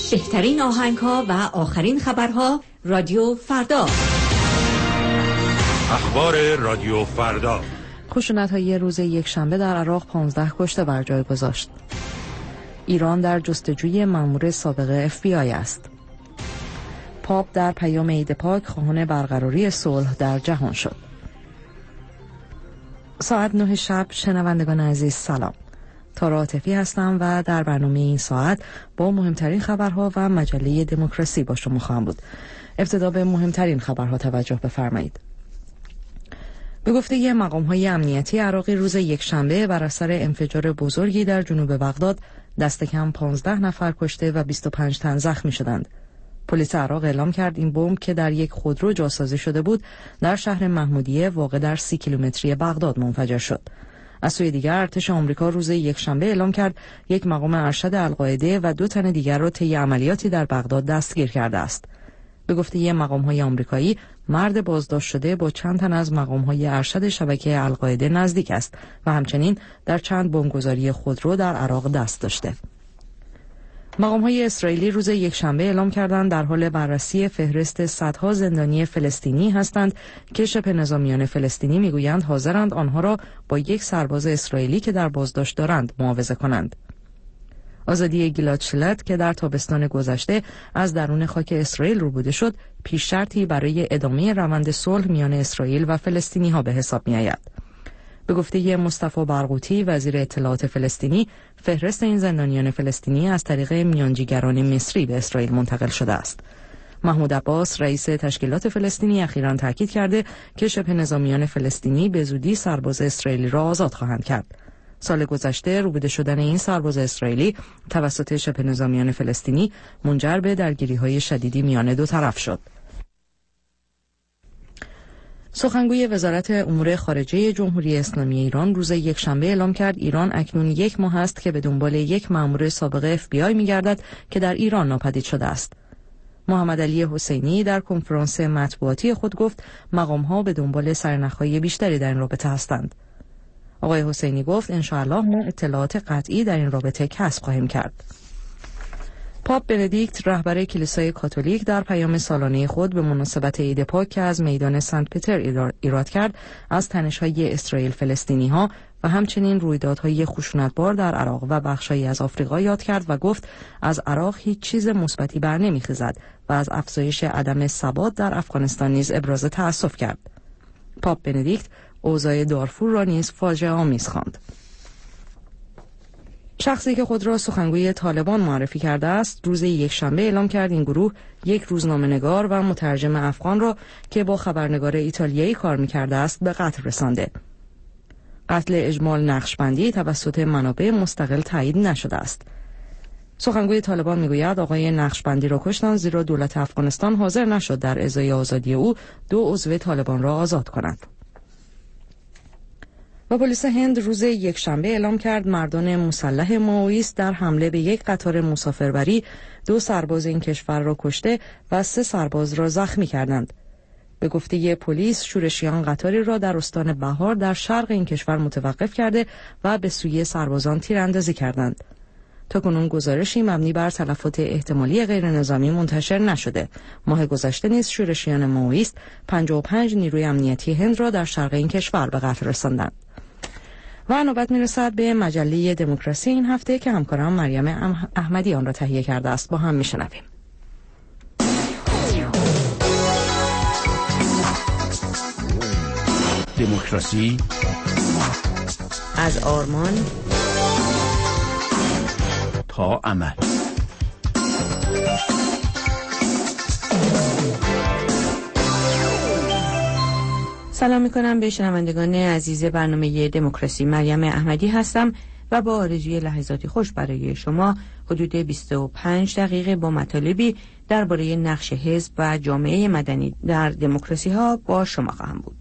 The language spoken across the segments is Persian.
بهترین آهنگ‌ها و آخرین خبرها. رادیو فردا. اخبار رادیو فردا. خشونت‌های روز یکشنبه در عراق 15 کشته بر جای گذاشت. ایران در جستجوی مأمور سابق FBI است. پاپ در پیام عید پاک خواهان برقراری صلح در جهان شد. ساعت 9 شب. شنوندگان عزیز سلام. تارا عاطفی هستم و در برنامه این ساعت با مهمترین خبرها و مجله دموکراسی با شما خواهم بود. ابتدا به مهمترین خبرها توجه بفرمایید. به گفته مقام‌های امنیتی عراقی روز یکشنبه بر اثر انفجار بزرگی در جنوب بغداد دست کم 15 نفر کشته و 25 تن زخمی شدند. پلیس عراق اعلام کرد این بمب که در یک خودرو جاسازی شده بود در شهر محمودیه واقع در 30 کیلومتری بغداد منفجر شد. از سوی دیگر ارتش آمریکا روز یکشنبه اعلام کرد یک مقام ارشد القاعده و 2 تن دیگر را طی عملیاتی در بغداد دستگیر کرده است. به گفته مقام‌های آمریکایی، مرد بازداشت شده با چند تن از مقام‌های ارشد شبکه القاعده نزدیک است و همچنین در چند بمبگذاری خودرو در عراق دست داشته. مقام‌های اسرائیلی روز یکشنبه اعلام کردند در حال بررسی فهرست صدها زندانی فلسطینی هستند که شبه نظامیان فلسطینی میگویند حاضرند آنها را با یک سرباز اسرائیلی که در بازداشت دارند معاوضه کنند. آزادی گیلاد شلت که در تابستان گذشته از درون خاک اسرائیل روبوده شد، پیش شرطی برای ادامه روند صلح میان اسرائیل و فلسطینی‌ها به حساب می‌آید. به گفته مصطفی برغوثی وزیر اطلاعات فلسطینی، فهرست این زندانیان فلسطینی از طریق میانجیگران مصری به اسرائیل منتقل شده است. محمود عباس رئیس تشکیلات فلسطینی اخیراً تاکید کرده که شبه نظامیان فلسطینی به زودی سرباز اسرائیلی را آزاد خواهند کرد. سال گذشته روبوده شدن این سرباز اسرائیلی توسط شبه نظامیان فلسطینی منجر به درگیری‌های شدیدی میان دو طرف شد. سخنگوی وزارت امور خارجه جمهوری اسلامی ایران روز یکشنبه اعلام کرد ایران اکنون 1 ماه است که به دنبال یک مأمور سابق FBI می‌گردد که در ایران ناپدید شده است. محمد علی حسینی در کنفرانس مطبوعاتی خود گفت مقام‌ها به دنبال سرنخ‌های بیشتری در این رابطه هستند. آقای حسینی گفت انشاءالله ما اطلاعات قطعی در این رابطه کسب خواهیم کرد. پاپ بندیکت رهبر کلیسای کاتولیک در پیام سالانه خود به مناسبت عید پاک که از میدان سنت پتر ایراد کرد از تنش‌های اسرائیل فلسطینی‌ها و همچنین رویدادهای خشونتبار در عراق و بخش‌هایی از آفریقا یاد کرد و گفت از عراق هیچ چیز مثبتی برنمی‌خیزد و از افزایش عدم ثبات در افغانستان نیز ابراز تأسف کرد. پاپ بندیکت اوضاع دارفور را نیز فاجعه آمیز خواند. شخصی که خود را سخنگوی طالبان معرفی کرده است روز یکشنبه اعلام کرد این گروه یک روزنامه‌نگار و مترجم افغان را که با خبرنگار ایتالیایی کار می‌کرده است به قتل رسانده. قتل اجمال نقشبندی توسط منابع مستقل تایید نشده است. سخنگوی طالبان میگوید آقای نقشبندی را کشتند زیرا دولت افغانستان حاضر نشد در ازای آزادی او 2 عضو طالبان را آزاد کند. و پلیس هند روز یکشنبه اعلام کرد مردان مسلح مائویست در حمله به یک قطار مسافربری 2 سرباز این کشور را کشته و 3 سرباز را زخمی کردند. به گفته پلیس شورشیان قطاری را در استان بهار در شرق این کشور متوقف کرده و به سوی سربازان تیراندازی کردند. تاکنون گزارشی مبنی بر تلفات احتمالی غیرنظامی منتشر نشده. ماه گذشته نیز شورشیان مائویست 55 نیروی امنیتی هند را در شرق این کشور به قتل رساندند. و نوبت میرسد به مجله دموکراسی این هفته که همکارم مریم احمدی آن را تهیه کرده است. با هم میشنویم. دموکراسی از آرمان تا عمل. سلام میکنم به شنوندگان عزیز برنامه دموکراسی. مریم احمدی هستم و با آرزوی لحظاتی خوش برای شما حدود 25 دقیقه با مطالبی درباره نقش حزب و جامعه مدنی در دموکراسی ها با شما خواهم بود.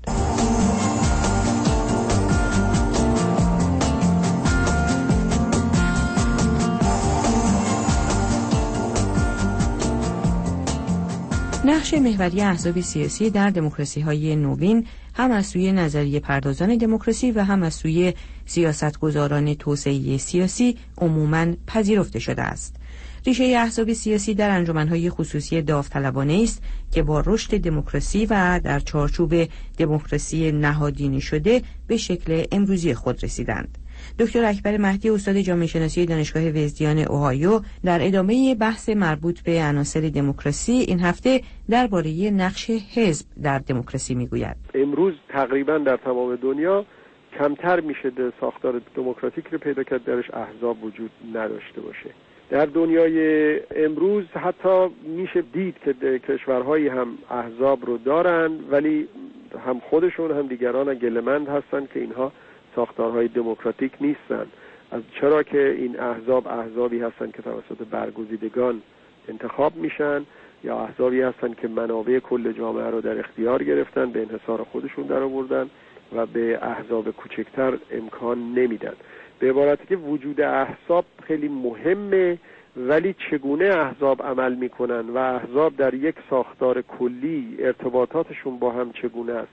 نقش محوری احزاب سیاسی در دموکراسی‌های نوین هم از سوی نظریه پردازان دموکراسی و هم از سوی سیاستگزاران توسعه سیاسی عموماً پذیرفته شده است. ریشه احزاب سیاسی در انجمن‌های خصوصی داوطلبانه است که با رشد دموکراسی و در چارچوب دموکراسی نهادینی شده به شکل امروزی خود رسیدند. دکتر اکبر مهدی، استاد جامعه شناسی دانشگاه وزدیان اوهایو، در ادامه بحث مربوط به عناصر دموکراسی این هفته درباره نقش حزب در دموکراسی میگوید. امروز تقریبا در تمام دنیا کمتر میشه ساختار دموکراتیک رو پیدا کرد درش احزاب وجود نداشته باشه. در دنیای امروز حتی میشه دید که کشورهایی هم احزاب رو دارن، ولی هم خودشون هم دیگران گله‌مند هستن که اینها ساختارهای دموکراتیک نیستن. چرا که این احزابی هستن که توسط برگزیدگان انتخاب میشن، یا احزابی هستن که منابع کل جامعه رو در اختیار گرفتن، به انحصار خودشون در آوردن و به احزاب کوچکتر امکان نمیدن. به عبارتی که وجود احزاب خیلی مهمه، ولی چگونه احزاب عمل میکنن و احزاب در یک ساختار کلی ارتباطاتشون با هم چگونه است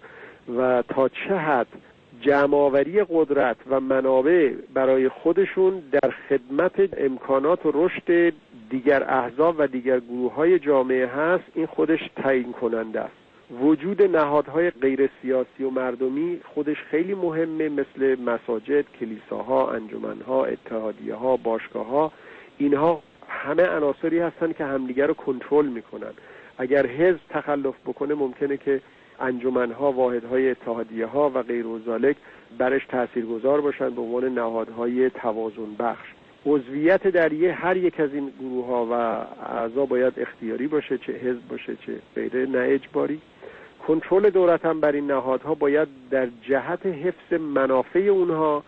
و تا چه حد جمع‌آوری قدرت و منابع برای خودشون در خدمت امکانات و رشد دیگر احزاب و دیگر گروه‌های جامعه هست، این خودش تعیین کننده است. وجود نهادهای غیر سیاسی و مردمی خودش خیلی مهمه، مثل مساجد، کلیساها، انجمنها، اتحادیه‌ها، باشگاه‌ها. اینها همه عناصری هستن که همدیگر رو کنترل میکنن. اگر حزب تخلف بکنه ممکنه که انجمنها، واحدهای اتحادیه‌ها و غیر ذالک برش تاثیرگذار باشن به عنوان نهادهای توازن بخش. عضویت در هر یک از این گروه‌ها و اعضا باید اختیاری باشه، چه حزب باشه چه غیره، نه اجباری. کنترل دولت هم بر این نهادها باید در جهت حفظ منافع اونها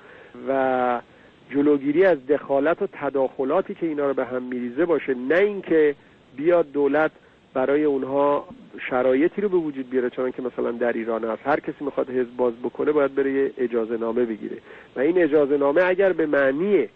و جلوگیری از دخالت و تداخلاتی که اینا رو به هم میریزه باشه، نه اینکه بیاد دولت برای اونها شرایطی رو به وجود بیاره. چون که مثلا در ایران هست هر کسی میخواد حزب باز بکنه باید بره اجازه نامه بگیره و این اجازه نامه اگر به معنی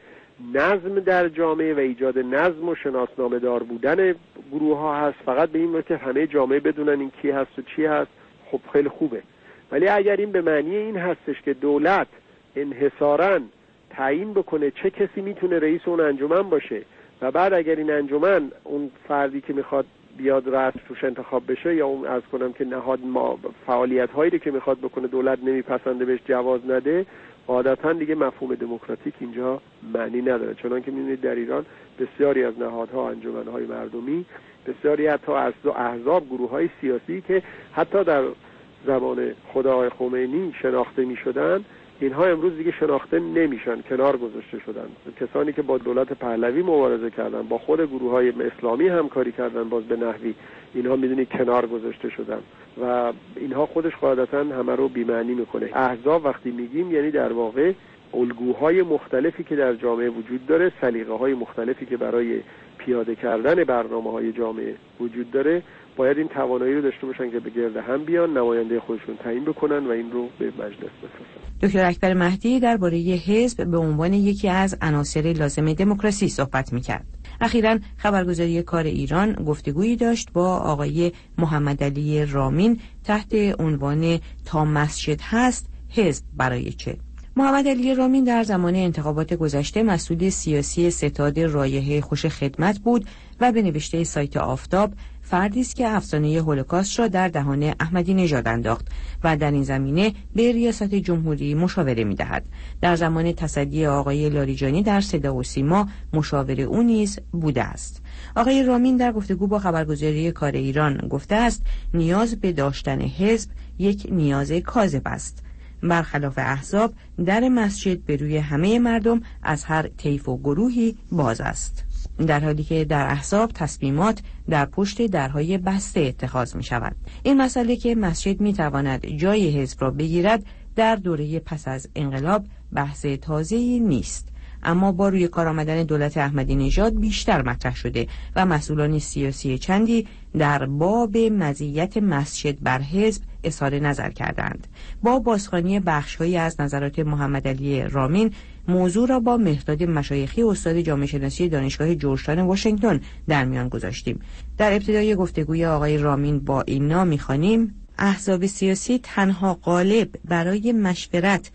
نظم در جامعه و ایجاد نظم و شناسنامه دار بودن گروه ها هست، فقط به این معنی که همه جامعه بدونن این کی هست و چی هست، خب خیلی خوبه. ولی اگر این به معنی این هستش که دولت انحصاراً تعیین بکنه چه کسی میتونه رئیس اون انجمن باشه و بعد اگر این انجمن اون فردی که میخواد بیاد رئیس توش انتخاب بشه یا اون از کنم که نهاد فعالیت هایی که میخواد بکنه دولت نمیپسنده بهش جواز نده، عادتا دیگه مفهوم دموکراتیک اینجا معنی نداره. چون که میبینید در ایران بسیاری از نهادها، انجمنهای مردمی، بسیاری حتی از احزاب، گروه‌های سیاسی که حتی در زمان خدای خمینی شناخته میشدن، اینها امروز دیگه شناخته نمیشن، کنار گذاشته شدن. کسانی که با دولت پهلوی مبارزه کردن، با خود گروه‌های اسلامی همکاری کردن، باز به نحوی اینها میدونید کنار گذاشته شدن و اینها خودش قاعدتاً همه رو بی‌معنی میکنه. احزاب وقتی میگیم یعنی در واقع الگوهای مختلفی که در جامعه وجود داره، سلیقه‌های مختلفی که برای پیاده کردن برنامه‌های جامعه وجود داره، باید این توانایی رو داشته باشن که به گرد هم بیان، نماینده خودشون تعیین بکنن و این رو به مجلس بفرستن. دکتر اکبر مهدی درباره حزب به عنوان یکی از عناصر لازم دموکراسی صحبت می‌کرد. اخیراً خبرگزاری کار ایران گفتگویی داشت با آقای محمدعلی رامین تحت عنوان تا مسجد هست حزب برای چه؟ محمدعلی رامین در زمان انتخابات گذشته مسئول سیاسی ستاد رایحه خوش خدمت بود و به نوشته سایت آفتاب فردی است که افسانه هولوکاست را در دهان احمدی نژاد انداخت و در این زمینه به ریاست جمهوری مشاوره می‌دهد. در زمان تصدی آقای لاریجانی در صدا و سیما مشاور او نیز بوده است. آقای رامین در گفتگو با خبرگزاری کار ایران گفته است نیاز به داشتن حزب یک نیاز کاذب است. برخلاف احزاب در مسجد به روی همه مردم از هر طیف و گروهی باز است، در حالی که در احزاب تصمیمات در پشت درهای بسته اتخاذ می شود. این مسئله که مسجد می تواند جای حزب را بگیرد در دوره پس از انقلاب بحث تازه‌ای نیست، اما با روی کار آمدن دولت احمدی نژاد بیشتر مطرح شده و مسئولان سیاسی چندی در باب مزیت مسجد بر حزب اظهار نظر کردند. با بازخوانی بخش‌هایی از نظرات محمدعلی رامین موضوع را با مهداد مشایخی استاد جامعه شناسی دانشگاه جورجتاون واشنگتن در میان گذاشتیم. در ابتدای گفتگوی آقای رامین با این نام می‌خوانیم: احزاب سیاسی تنها غالب برای مشورت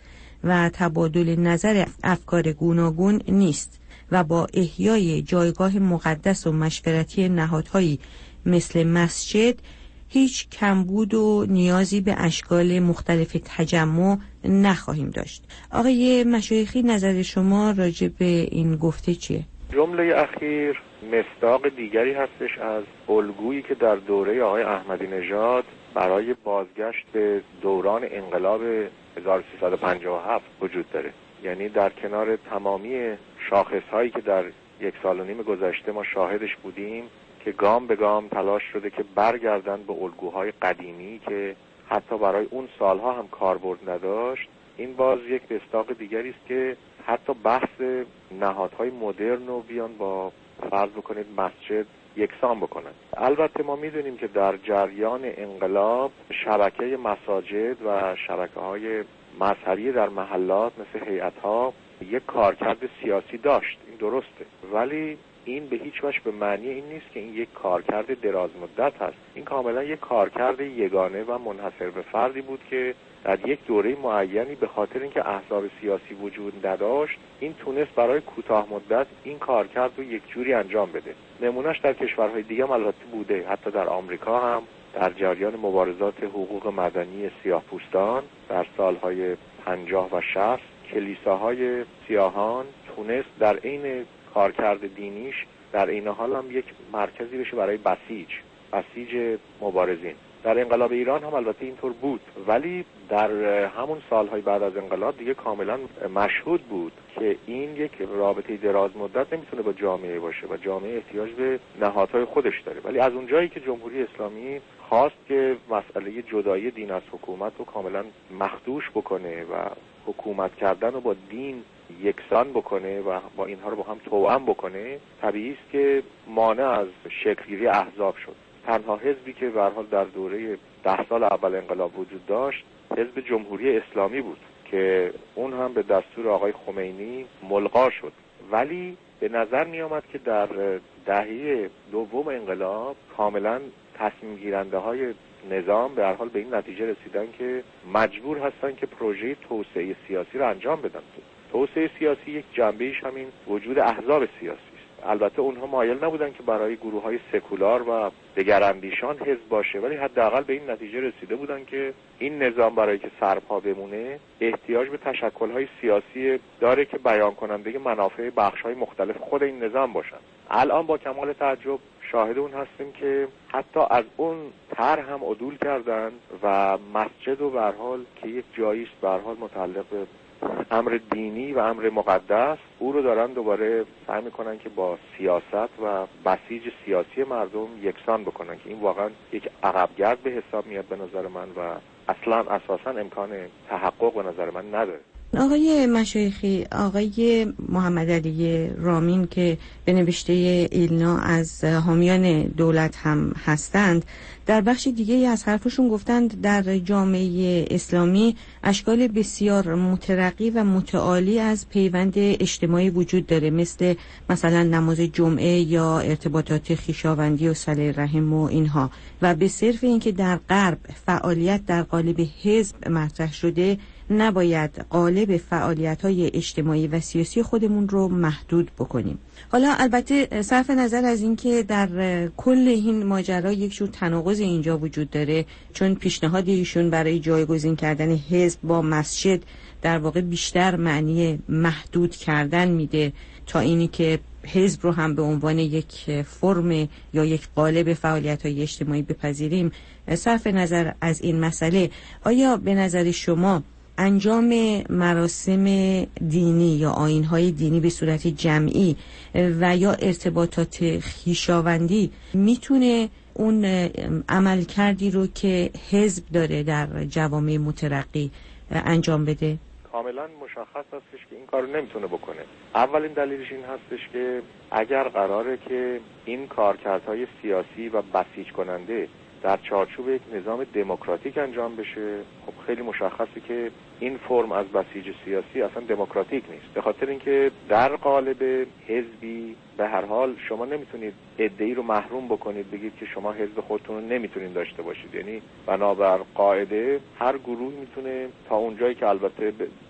و تبادل نظر افکار گوناگون نیست و با احیای جایگاه مقدس و مشورتی نهادهایی مثل مسجد هیچ کمبود و نیازی به اشکال مختلف تجمع نخواهیم داشت. آقای مشایخی، نظر شما راجع به این گفته چیه؟ جمله اخیر مصداق دیگری هستش از الگویی که در دوره آقای احمدی نژاد برای بازگشت به دوران انقلاب 1357 وجود داره. یعنی در کنار تمامی شاخصهایی که در 1.5 سال گذشته ما شاهدش بودیم که گام به گام تلاش شده که برگردن به الگوهای قدیمی که حتی برای اون سالها هم کاربرد نداشت، این باز یک مصداق دیگری است که حتی بحث نهادهای مدرن رو بیان با فرض بکنید مسجد یکسان بکنن. البته ما میدونیم که در جریان انقلاب شبکه مساجد و شبکه‌های مذهبی در محلات مثل هیئت‌ها یک کارکرد سیاسی داشت، این درسته، ولی این به هیچ وجه به معنی این نیست که این یک کارکرد دراز مدت هست. این کاملا یک کارکرد یگانه و منحصر به فردی بود که در یک دوره معینی به خاطر اینکه احزاب سیاسی وجود نداشت، این تونست برای کوتاه مدت این کارکرد رو یک جوری انجام بده. نمونهش در کشورهای دیگه هم البته بوده، حتی در آمریکا هم در جریان مبارزات حقوق مدنی سیاه‌پوستان در سالهای 50 و 60 کلیساهای سیاهان تونست در عین کارکرد دینیش در این حال هم یک مرکزی بشه برای بسیج مبارزین. در انقلاب ایران هم البته اینطور بود، ولی در همون سالهای بعد از انقلاب دیگه کاملا مشهود بود که این یک رابطه دراز مدت نمیتونه با جامعه باشه و جامعه احتیاج به نهادهای خودش داره. ولی از اونجایی که جمهوری اسلامی خواست که مسئله جدایی دین از حکومت رو کاملا مخدوش بکنه و حکومت کردن رو با دین یکسان بکنه و با اینها رو با هم توأم بکنه، طبیعی است که مانع از شکل‌گیری احزاب شد. تنها حزبی که به هر حال در دوره 10 سال اول انقلاب وجود داشت حزب جمهوری اسلامی بود که اون هم به دستور آقای خمینی ملغا شد. ولی به نظر می آمد که در دهه دوم انقلاب کاملا تصمیم گیرنده های نظام به هر حال به این نتیجه رسیدن که مجبور هستن که پروژه توسعه سیاسی رو انجام بدن. توسعه سیاسی یک جنبهش همین وجود احزاب سیاسی است. البته اونها مایل نبودن که برای گروه‌های سکولار و دگراندیشان حزب باشه، ولی حداقل به این نتیجه رسیده بودن که این نظام برای که سرپا بمونه احتیاج به تشکل‌های سیاسی داره که بیان کننده منافع بخش‌های مختلف خود این نظام باشن. الان با کمال تعجب شاهد اون هستیم که حتی از اون طرح هم عدول کردن و مسجد و به هر حال که یک جایی است به هر حال متعلق به امر دینی و امر مقدس، او رو دارن دوباره سعی میکنن که با سیاست و بسیج سیاسی مردم یکسان بکنن که این واقعا یک عقبگرد به حساب میاد به نظر من و اصلا اساسا امکان تحقق به نظر من نداره. آقای مشایخی، آقای محمد علی رامین که به نوشته ایلنا از حامیان دولت هم هستند، در بخش دیگه از حرفشون گفتند در جامعه اسلامی اشکال بسیار مترقی و متعالی از پیوند اجتماعی وجود داره، مثلا نماز جمعه یا ارتباطات خویشاوندی و صله رحم و اینها، و به صرف اینکه در غرب فعالیت در قالب حزب مطرح شده نباید قالب فعالیت‌های اجتماعی و سیاسی خودمون رو محدود بکنیم. حالا البته صرف نظر از اینکه در کل این ماجرا یک جور تناقض اینجا وجود داره، چون پیشنهاد ایشون برای جایگزین کردن حزب با مسجد در واقع بیشتر معنی محدود کردن میده تا اینی که حزب رو هم به عنوان یک فرم یا یک قالب فعالیت‌های اجتماعی بپذیریم. صرف نظر از این مسئله، آیا به نظر شما انجام مراسم دینی یا آیین‌های دینی به صورت جمعی و یا ارتباطات خویشاوندی میتونه اون عملکردی رو که حزب داره در جوامع مترقی انجام بده؟ کاملا مشخص هستش که این کارو نمیتونه بکنه. اولین دلیلش این هستش که اگر قراره که این کارکردهای سیاسی و بسیج کننده در چارچوب یک نظام دموکراتیک انجام بشه، خب خیلی مشخصه که این فرم از بسیج سیاسی اصلا دموکراتیک نیست، به خاطر اینکه در قالب حزبی به هر حال شما نمیتونید عده‌ای رو محروم بکنید بگید که شما حزب خودتون رو نمیتونید داشته باشید. یعنی بنابر قاعده هر گروه میتونه تا اونجایی که البته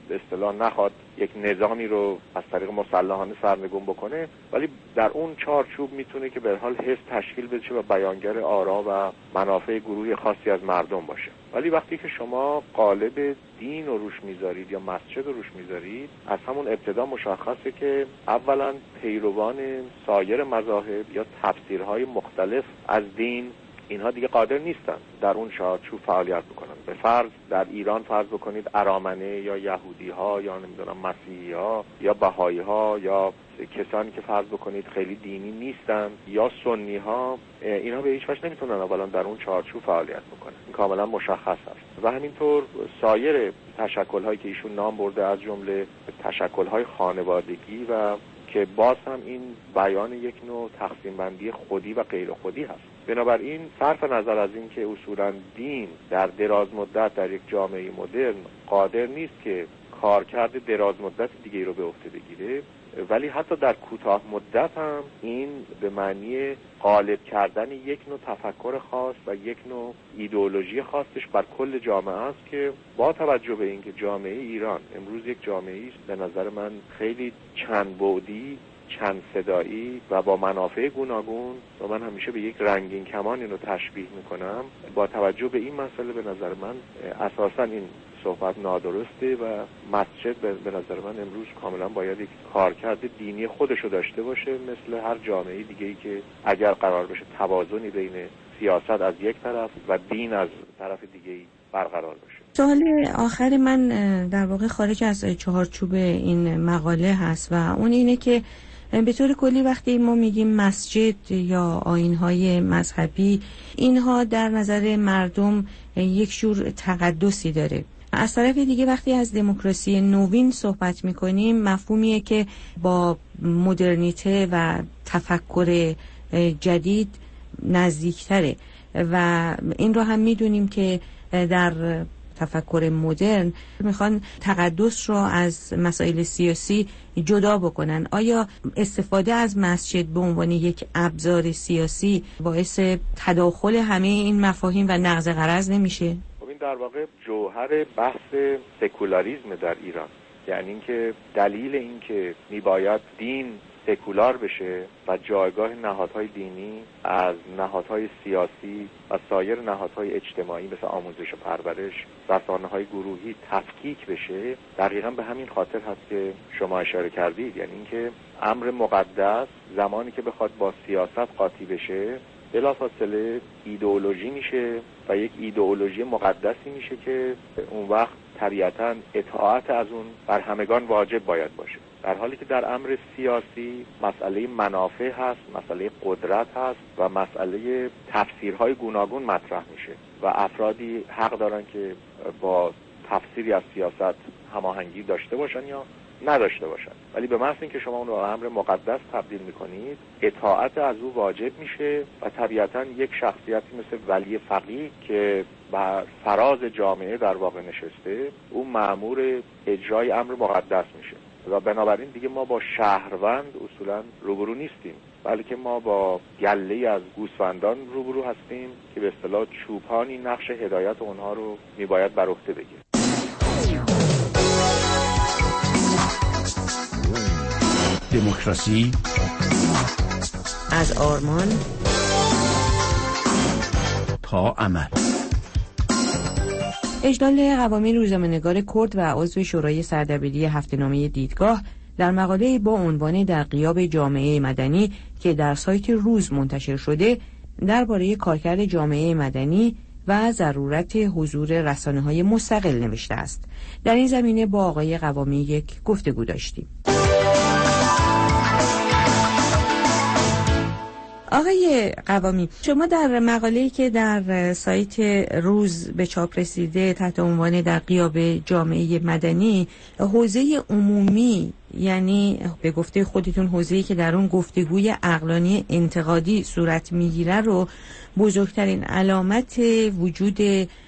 به اصطلاح نخواد یک نظامی رو از طریق مسلحانه سرنگون بکنه، ولی در اون چارچوب میتونه که به هر حال حزب تشکیل بشه و بیانگر آرا و منافع گروهی خاصی از مردم باشه. ولی وقتی که شما قالب دین رو روش میذارید یا مسجد رو روش میذارید، از همون ابتدا مشخصه که اولا پیروان سایر مذاهب یا تفسیرهای مختلف از دین، اینها دیگه قادر نیستن در اون چارچوب فعالیت بکنن. به فرض در ایران فرض بکنید ارامنه یا یهودی ها یا نمیدونم مسیحی ها یا بهایی ها یا کسانی که فرض بکنید خیلی دینی نیستن یا سنی ها، اینا به هیچ وجه نمیتونن اولا در اون چارچوب فعالیت بکنن. این کاملا مشخص است. و همینطور سایر تشکل‌هایی که ایشون نام برده از جمله تشکل‌های خانوادگی و که باز هم این بیان یک نوع تقسیم بندی خودی و غیر خودی هست. بنابراین صرف نظر از این که اصولا دین در دراز مدت در یک جامعه مدرن قادر نیست که کارکرد دراز مدت دیگه رو به عهده بگیره، ولی حتی در کوتاه مدت هم این به معنی غالب کردن یک نوع تفکر خاص و یک نوع ایدئولوژی خاصش بر کل جامعه است که با توجه به اینکه جامعه ایران امروز یک جامعه است به نظر من خیلی چند بعدی، چند صدایی و با منافع گوناگون، و من همیشه به یک رنگین کمان اینو تشبیه میکنم. با توجه به این مسئله به نظر من اساساً این صحبت نادرسته و مسجد به نظر من امروز کاملا باید یک کارکرد دینی خودشو داشته باشه، مثل هر جامعه دیگه‌ای که اگر قرار بشه توازنی بین سیاست از یک طرف و دین از طرف دیگه‌ای برقرار باشه. سوال آخر من در واقع خارج از چهارچوب این مقاله هست و اون اینه که به طور کلی وقتی ما میگیم مسجد یا آیین‌های مذهبی، اینها در نظر مردم یک جور تقدسی داره. از طرف دیگه وقتی از دموکراسی نوین صحبت میکنیم، مفهومیه که با مدرنیته و تفکر جدید نزدیکتره و این رو هم میدونیم که در تفکر مدرن میخوان تقدس رو از مسائل سیاسی جدا بکنن. آیا استفاده از مسجد به عنوان یک ابزار سیاسی باعث تداخل همه این مفاهیم و نقض غرض نمیشه؟ این در واقع جوهر بحث سکولاریسم در ایران، یعنی اینکه دلیل اینکه میباید دین سکولار بشه و جایگاه نهادهای دینی از نهادهای سیاسی و سایر نهادهای اجتماعی مثل آموزش و پرورش، رسانه‌های گروهی تفکیک بشه، دقیقاً به همین خاطر هست که شما اشاره کردید. یعنی اینکه امر مقدس زمانی که بخواد با سیاست قاطی بشه بلافاصله ایدئولوژی میشه و یک ایدئولوژی مقدسی میشه که اون وقت طبیعتاً اطاعت از اون بر همگان واجب باید باشه. در حالی که در امر سیاسی مسئله منافع هست، مسئله قدرت هست و مسئله تفسیرهای گوناگون مطرح میشه و افرادی حق دارن که با تفسیری از سیاست هماهنگی داشته باشن یا نداشته باشن، ولی به محض اینکه شما اون رو امر مقدس تبدیل میکنید اطاعت از او واجب میشه و طبیعتاً یک شخصیتی مثل ولی فقیه که بر فراز جامعه در واقع نشسته، اون مأمور اجرای امر مقدس میشه و بنابراین دیگه ما با شهروند اصولا روبرو نیستیم، بلکه ما با گله از گوسفندان روبرو هستیم که به اصطلاح چوپانی نقش هدایت اونها رو میباید بر عهده بگیره. دموکراسی از آرمان تا عمل. اجلال قوانین روزنامه‌نگار کرد و عضو شورای سردبیری هفته‌نامه دیدگاه در مقاله با عنوان در غیاب جامعه مدنی که در سایت روز منتشر شده درباره کارکرد جامعه مدنی و ضرورت حضور رسانه‌های مستقل نوشته است. در این زمینه با آقای قوامی یک گفتگو داشتیم. آقای قوامی، شما در مقاله‌ای که در سایت روز به چاپ رسیده تحت عنوان در غیاب جامعه مدنی، حوزه عمومی یعنی به گفته خودتون حوزه‌ای که در اون گفتگوی عقلانی انتقادی صورت میگیره رو بزرگترین علامت وجود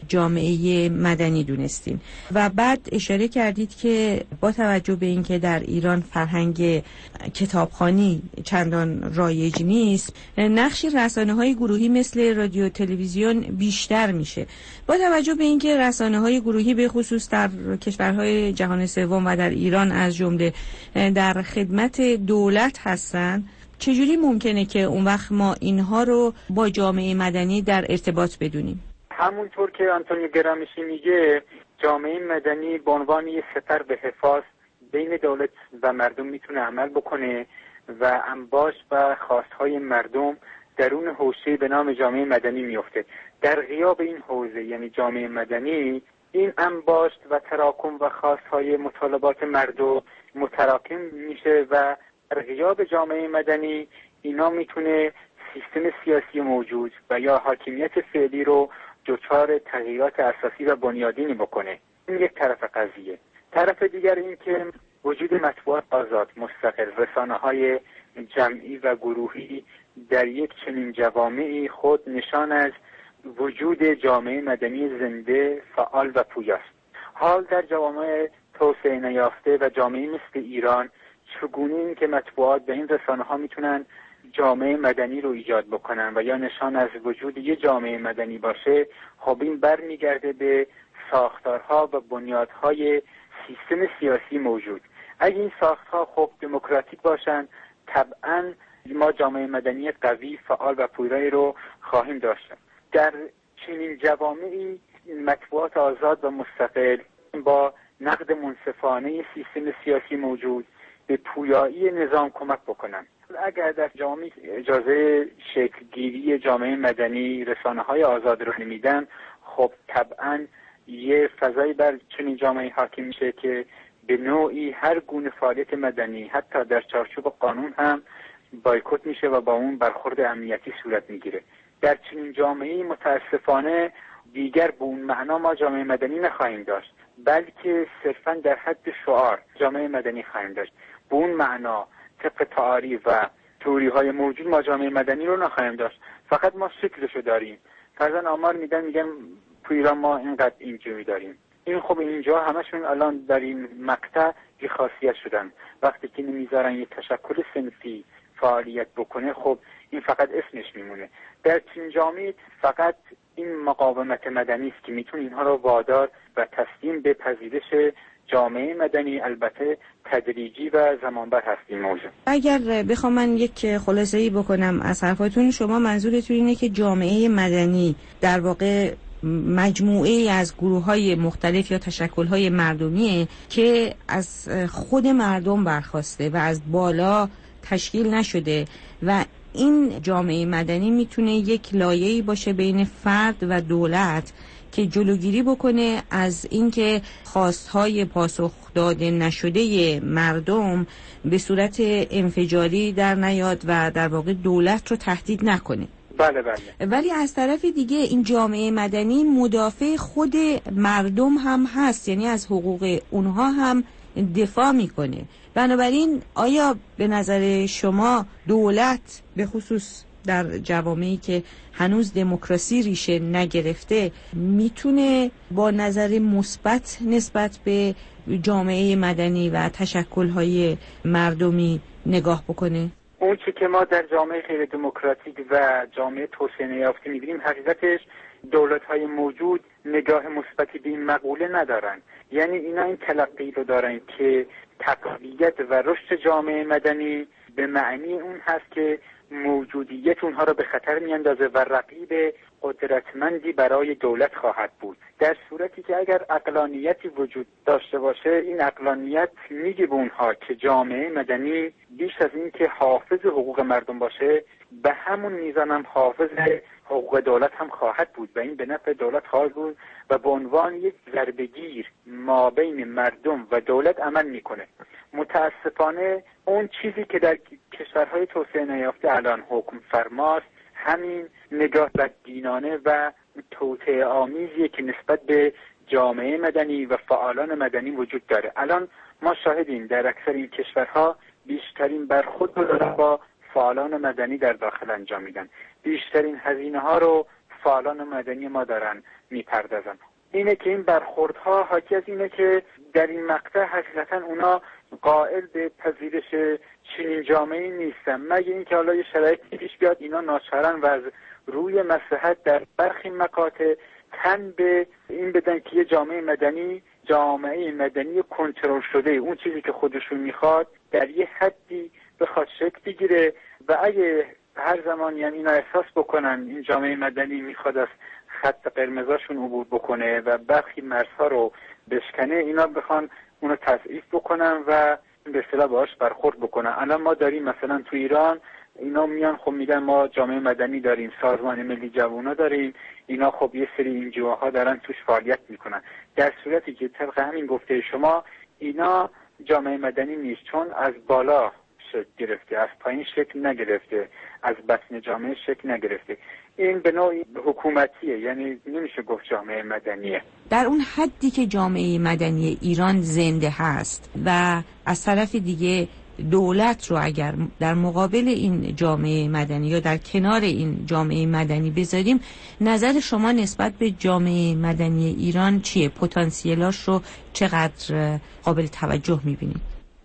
جامعه مدنی دونستین و بعد اشاره کردید که با توجه به اینکه در ایران فرهنگ کتابخوانی چندان رایج نیست، نقش رسانه‌های گروهی مثل رادیو تلویزیون بیشتر میشه. با توجه به اینکه رسانه‌های گروهی به خصوص در کشورهای جهان سوم و در ایران از جمله در خدمت دولت هستن، چجوری ممکنه که اون وقت ما اینها رو با جامعه مدنی در ارتباط بدونیم؟ همونطور که آنتونیو گرامشی میگه، جامعه مدنی به عنوان یه سپر به حفاظ بین دولت و مردم میتونه عمل بکنه و انباش و خواستهای مردم درون حوزه به نام جامعه مدنی میفته. در غیاب این حوزه یعنی جامعه مدنی، این انباشت و تراکم و خواستهای مطالبات مردم متراکم میشه و در غیاب جامعه مدنی اینا میتونه سیستم سیاسی موجود و یا حاکمیت فعلی رو دچار تغییرات اساسی و بنیادینی بکنه. این یک طرف قضیه. طرف دیگر این که وجود مطبوعات آزاد مستقل، رسانه‌های جمعی و گروهی در یک چنین جوامعی خود نشان از وجود جامعه مدنی زنده، فعال و پویاست. حال در جوامع توسعه نیافته و جامعه مثل ایران چگونه این که مطبوعات به این رسانه‌ها میتونن جامعه مدنی رو ایجاد بکنن و یا نشان از وجود یه جامعه مدنی باشه، خب این برمیگرده به ساختارها و بنیادهای سیستم سیاسی موجود. اگه این ساختارها خب دموکراتیک باشن، طبعاً ما جامعه مدنی قوی، فعال و پویایی رو خواهیم داشت. در چنین جوامعی مطبوعات آزاد و مستقل با نقد منصفانه سیستم سیاسی موجود به پویایی نظام کمک بکنن. اگر در جامعه اجازه شکلگیری جامعه مدنی رسانه‌های آزاد رو نمیدن، خب طبعاً یه فضایی بر چنین جامعه حاکم میشه که به نوعی هر گونه فعالیت مدنی حتی در چارچوب قانون هم بایکوت میشه و با اون برخورد امنیتی صورت میگیره. در چنین جامعه متاسفانه دیگر به اون معنا ما جامعه مدنی نخواهیم داشت، بلکه صرفاً در حد شعار جامعه مدنی خواهیم داشت. به اون معنا طبق تعاریف و تئوری‌های موجود ما جامعه مدنی رو نخواهیم داشت، فقط ما شکلشو داریم. فرضاً آمار میگن تو ایران ما اینقدر اینجوری داریم. این خب اینجا همشون الان در این مقطع بی خاصیت شدن. وقتی که نمیذارن یه تشکل صنفی فعالیت بکنه، خب این فقط اسمش میمونه. در چین جامعه فقط این مقاومت مدنی است که میتونه اینها رو وادار و تسلیم به پذیرش جامعه مدنی، البته تدریجی و زمانبر هست این موضوع. اگر بخوام من یک خلاصه‌ای بکنم از حرفاتون، شما منظورتون اینه که جامعه مدنی در واقع مجموعه از گروه‌های مختلف یا تشکل‌های مردمیه که از خود مردم برخواسته و از بالا تشکیل نشده و این جامعه مدنی میتونه یک لایه‌ای باشه بین فرد و دولت که جلوگیری بکنه از اینکه خواستهای پاسخ داده نشده مردم به صورت انفجاری در نیاد و در واقع دولت رو تهدید نکنه. بله. ولی از طرف دیگه این جامعه مدنی مدافع خود مردم هم هست، یعنی از حقوق اونها هم دفاع میکنه. بنابراین آیا به نظر شما دولت به خصوص در جوامعی که هنوز دموکراسی ریشه نگرفته میتونه با نظر مثبت نسبت به جامعه مدنی و تشکل‌های مردمی نگاه بکنه؟ اون چی که ما در جامعه غیر دموکراتیک و جامعه توسعه نیافته می‌بینیم، حقیقتش دولت‌های موجود نگاه مثبتی به این مقوله ندارن. یعنی اینا این تلقی رو دارن که تقویت و رشد جامعه مدنی به معنی اون هست که موجودیت اونها رو به خطر میاندازه و رقیب قدرتمندی برای دولت خواهد بود. در صورتی که اگر عقلانیتی وجود داشته باشه، این عقلانیت میگه به اونها که جامعه مدنی بیش از این که حافظ حقوق مردم باشه، به همون میزان هم حافظ حقوق دولت هم خواهد بود و این به نفع دولت خواهد بود و به عنوان یک ضربه‌گیر ما بین مردم و دولت عمل میکنه. متاسفانه اون چیزی که در کشورهای توسعه نیافته الان حکم فرماست، همین نگاه بدبینانه و توطئه آمیزیه که نسبت به جامعه مدنی و فعالان مدنی وجود داره. الان ما شاهدیم در اکثر این کشورها بیشترین برخورد رو با فعالان مدنی در داخل انجام میدن. بیشترین هزینه ها رو فعالان مدنی ما دارن میپردازن. اینه که این برخوردها حاکی از اینه که در این مقطع حقیقتا اونا قائل به پذیرش چنین جامعه‌ای نیستن، مگه اینکه حالا یه شرایطی پیش بیاد اینا ناچارن و از روی مصلحت در برخی مقاطع تن به این بدن که یه جامعه مدنی کنترل شده، اون چیزی که خودشون میخواد در یه حدی بخواد شکل بگیره و اگه هر زمان یعنی اینا احساس بکنن این جامعه مدنی میخواد از خط قرمزاشون عبور بکنه و برخی مرزها رو بشکنه، اینا بخوان اونو تضعیف بکنن و به اصطلاح باهاش برخورد بکنن. الان ما داریم مثلا تو ایران اینا میان خب میگن ما جامعه مدنی داریم، سازمان ملی جوونا داریم، اینا خب یه سری اینجاها دارن توش فعالیت میکنن، در صورتی که طبق همین گفته شما اینا جامعه مدنی نیست، چون از بالا شکل گرفته، از پایین شکل نگرفته، از بطن جامعه شکل نگرفته. این به نوعی حکومتیه، یعنی نمیشه گفت جامعه مدنیه. در اون حدی که جامعه مدنی ایران زنده هست و از طرف دیگه دولت رو اگر در مقابل این جامعه مدنی یا در کنار این جامعه مدنی بذاریم، نظر شما نسبت به جامعه مدنی ایران چیه؟ پتانسیلاش رو چقدر قابل توجه می‌بینید؟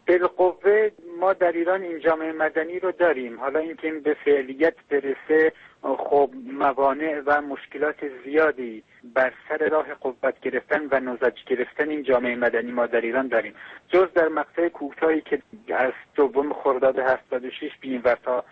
بالقوه ما در ایران این جامعه مدنی رو داریم. حالا اینکه این به فعالیت برسه خب موانع و مشکلات زیادی بر سر راه قوت گرفتن و نضج گرفتن این جامعه مدنی ما در ایران داریم. جز در مقطع کوتاهی که از 2 خرداد 86 به این ور تا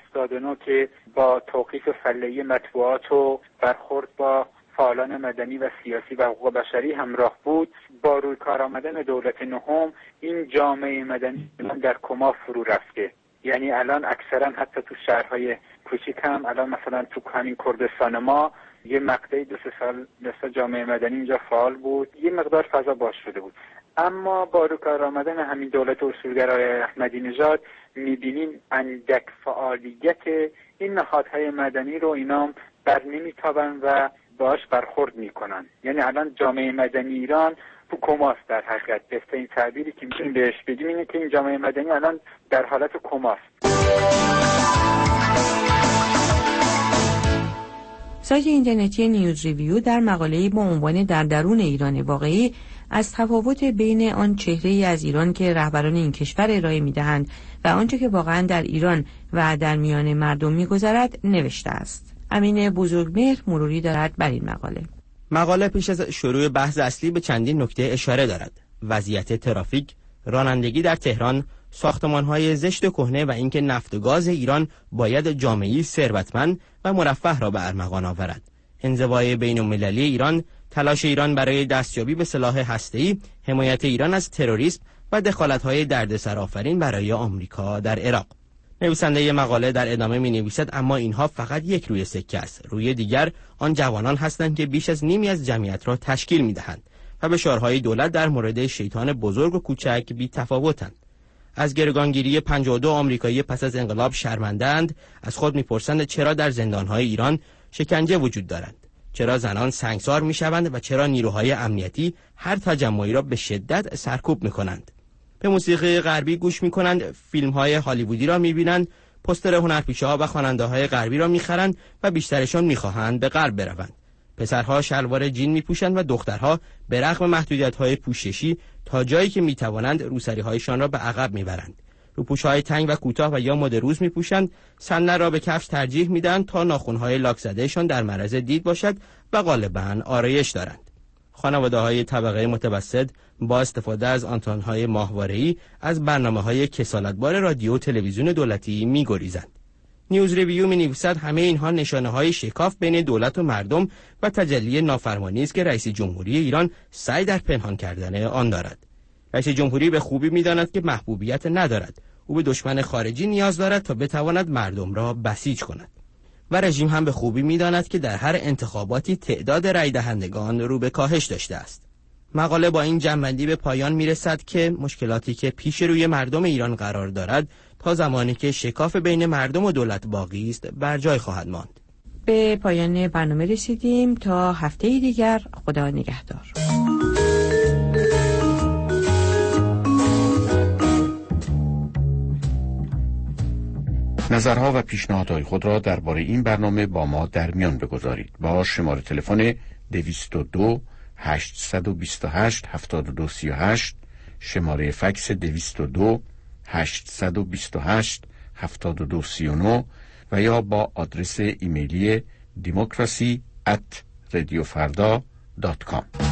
79 که با توقیف فله‌ای مطبوعات و برخورد با فعالان مدنی و سیاسی و حقوق بشری همراه بود، با روی کار آمدن دولت نهم این جامعه مدنی در کما فرو رفته. یعنی الان اکثرا حتی تو شهرهای کوچیک هم الان مثلا تو همین کردستان ما یه مقطعی 2-3 سال مثلا جامعه مدنی اینجا فعال بود، یه مقدار فضا باز شده بود. اما با روی کار آمدن همین دولت اصولگرای احمدی نژاد می‌بینیم اندک فعالیت این نهادهای مدنی رو اینا بر نمیتابن و باش برخورد میکنن. یعنی الان جامعه مدنی ایران تو کماست. در حقیقت بهترین تعبیری که میتونیم بهش بدیم اینه که این جامعه مدنی الان در حالت کماست. سایت اینترنتی نیوز ریویو در مقاله‌ای با عنوان در درون ایران واقعی از تفاوت بین آن چهره‌ای از ایران که رهبران این کشور ارائه می‌دهند و آنچه که واقعاً در ایران و در میان مردم می‌گذرد نوشته است. امین بزرگمهر مروری دارد بر این مقاله. مقاله پیش از شروع بحث اصلی به چندین نکته اشاره دارد: وضعیت ترافیک، رانندگی در تهران، ساختمان‌های زشت و کهنه و اینکه نفت و گاز ایران باید جامعه‌ای ثروتمند و مرفه را به ارمغان آورد، انزوای بین‌المللی ایران، تلاش ایران برای دستیابی به سلاح هسته‌ای، حمایت ایران از تروریسم و دخالت‌های دردسرآفرین برای آمریکا در عراق. نویسنده مقاله در ادامه می‌نویسد اما اینها فقط یک روی سکه است. روی دیگر آن جوانان هستند که بیش از نیمی از جمعیت را تشکیل می‌دهند و به شعارهای دولت در مورد شیطان بزرگ و کوچک بی‌تفاوتند. از گروگانگیری 52 آمریکایی پس از انقلاب شرمنده‌اند، از خود می‌پرسند چرا در زندان‌های ایران شکنجه وجود دارد، چرا زنان سنگسار می‌شوند و چرا نیروهای امنیتی هر تجمعی را به شدت سرکوب می‌کنند. به موسیقی غربی گوش می‌کنند، فیلم‌های هالیوودی را می‌بینند، پوستر هنرپیشه‌ها و خواننده‌های غربی را می‌خرند و بیشترشان می‌خواهند به غرب بروند. پسرها شلوار جین می‌پوشند و دخترها به رغم محدودیت‌های پوششی تا جایی که می‌توانند روسری‌هایشان را به عقب می‌برند. روپوش‌های تنگ و کوتاه و یا مد روز می‌پوشند، صندل را به کفش ترجیح می‌دهند تا ناخن‌های لاک زدهشان در معرض دید باشد و غالباً آرایش دارند. خانواده‌های طبقه متوسط با استفاده از آنتن‌های ماهواره‌ای از برنامه‌های کسالتبار رادیو و تلویزیون دولتی می‌گریزند. نیوز ریویو می‌نویسد همه اینها نشانه‌های شکاف بین دولت و مردم و تجلی نافرمانی است که رئیس جمهوری ایران سعی در پنهان کردن آن دارد. رئیس جمهوری به خوبی می‌داند که محبوبیت ندارد. او به دشمن خارجی نیاز دارد تا بتواند مردم را بسیج کند. و رژیم هم به خوبی می‌داند که در هر انتخاباتی تعداد رای دهندگان رو به کاهش داشته است. مقاله با این جمع‌بندی به پایان می‌رسد که مشکلاتی که پیش روی مردم ایران قرار دارد تا زمانی که شکاف بین مردم و دولت باقی است بر جای خواهد ماند. به پایان برنامه رسیدیم تا هفته دیگر. خدا نگهدار. نظرها و پیشنهادهای خود را درباره این برنامه با ما در میان بگذارید. با شماره تلفن 222 828 7238، شماره فکس 222 828 7239 و یا با آدرس ایمیلی democracy@radiofarda.com.